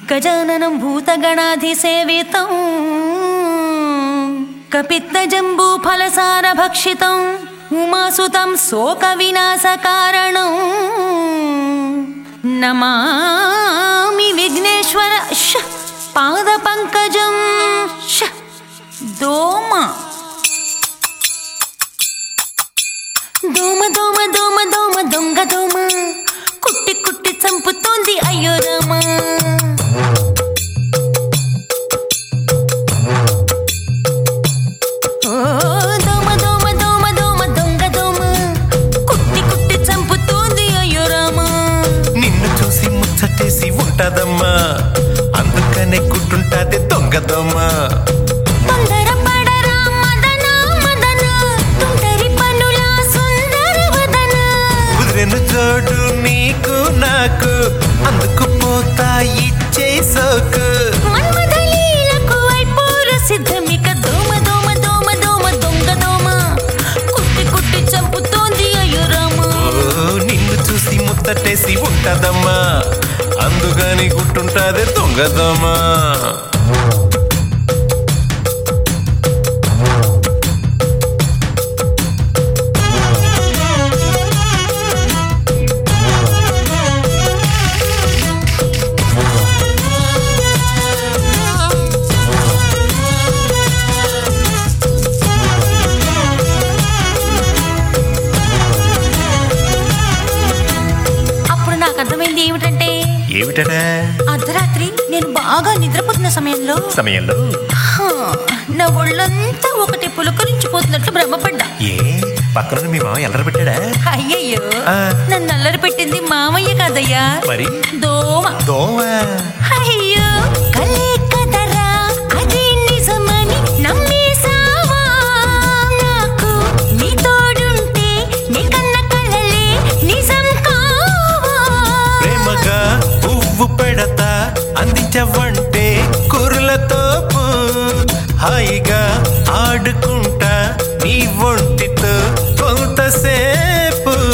గజాననం భూతగణాధిసేవితం కపిత్తజంబూఫలసారభక్షితం ఉమాసుతం శోక వినాశకారణం నమామి విఘ్నేశ్వర పాద పంకజం దోమ దోమ దోమ దోమ దోమ దొంగ దోమ కుట్టి కుట్టి చంపుతోంది అయ్యో రామా. దోమ దోమ దోమ దోమ దొంగ దోమ కుట్టి కుట్టి చంపుతోంది అయ్యో రామా. నిన్ను చూసి ముచ్చటేసి ఉంటదమ్మా, అందుకనే గుడ్డుంటాది దొంగ దోమ. జోడు నీకు నాకు అందుకు పోతా ఇచ్చే సోకు మన్మథలీలకు అయిపోర సిద్ధమిక దోమ దోమ దోమ దోమ దొంగ దోమ కుట్టి కుట్టి చంపుతోంది అయ్యో రామా. నిన్ను చూసి ముత్తటేసి ఉంటదమ్మా, అందుకని గుట్టుంటాది దొంగ దోమ. ఏమిటంటే అర్ధరాత్రి నేను బాగా నిద్రపోతున్న సమయంలో నా ఒళ్ళంతా ఒకటి పులకరించిపోతున్నట్లు భ్రమపడ్డా. ఏ పక్కన మీ మామ ఎల్లరి పెట్టాడా? అయ్యయ్యో, నన్ను అల్లరి పెట్టింది మామయ్య కాదయ్యా, మరి దోమ. దోమ అయ్యో కలే కదరా అది నిజమని నమ్మేసావా, నాకు నీ తోడుంటే నీ కన్న కలలే నిజం కావా. ప్రేమగా పువ్వు పెడతా అందించవంటే కురులతో హాయిగా ఆడుకుంటా నీ ఒంటితో కొంతసేపు.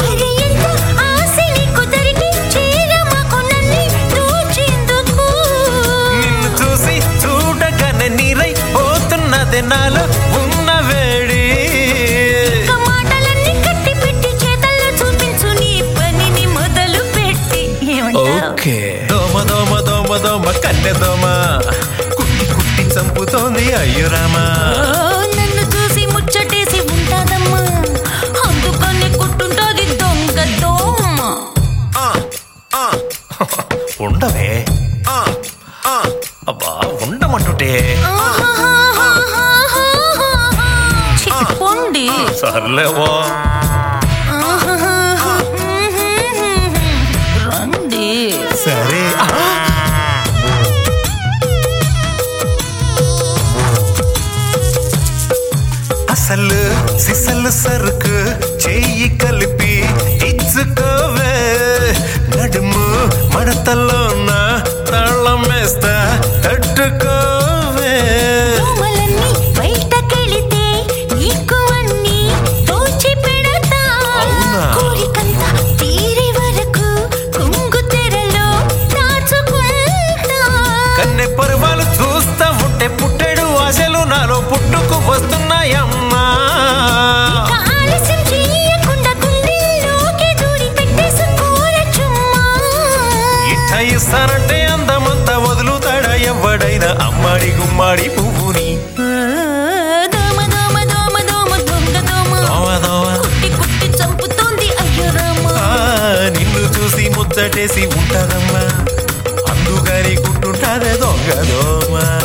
నిన్ను చూసి చూడగానే నీరై పోతున్నది నాలో ఉన్న వేడి. మాటలన్నీ కట్టి పెట్టి చేతల్లో చూపించు నీ పనిని మొదలు పెట్టి. ఓకే దోమ దోమ దోమ దోమ కన్నె దోమ కుట్టి కుట్టి చంపుతోంది అయ్యో రామా. నన్ను చూసి ముచ్చటేసి ఉంటాదమ్మా, అందుకని కుట్టుంటది దొంగ దోమ. ఉండవే అబ్బా ఉండమంటుంటే చిక్కండి. సర్లేవో రండి. సరే. అసలు సిసలు సరుకు చెయ్యి కలిపి ఇచ్చుకోవే, నడుము మడతలోన తాళం వేస్తా తట్టుకోవే. దోమలన్నీ బయటకెళితే నీకు అన్నీ దోచి పెడతా. కోరికంతా తీరే వరకు కుంగు తెరలో దాచుకుంటా. కన్నె పరువాలు చూస్తా ఉంటే పుట్టెడు ఆశలు నాలో పుట్టుకు వస్తున్నాయమ్మా. ఆలస్యం చేయకుండా గుండెల్లోకి దూరి పెట్టేసుకోర చుమ్మా. ఇట్ట ఇస్తానంటే అందమంతా వదులుతాడా ఎవడైనా అమ్మాడి గుమ్మాడి పువ్వుని. దోమ దోమ దోమ దోమ దొంగ దోమ దోమ దోమ కుట్టి కుట్టి చంపుతోంది అయ్యో రామా. నిన్ను చూసి ముచ్చటేసి ఉంటదమ్మా, అందుకని గుట్టుంటాదే దొంగ దోమ.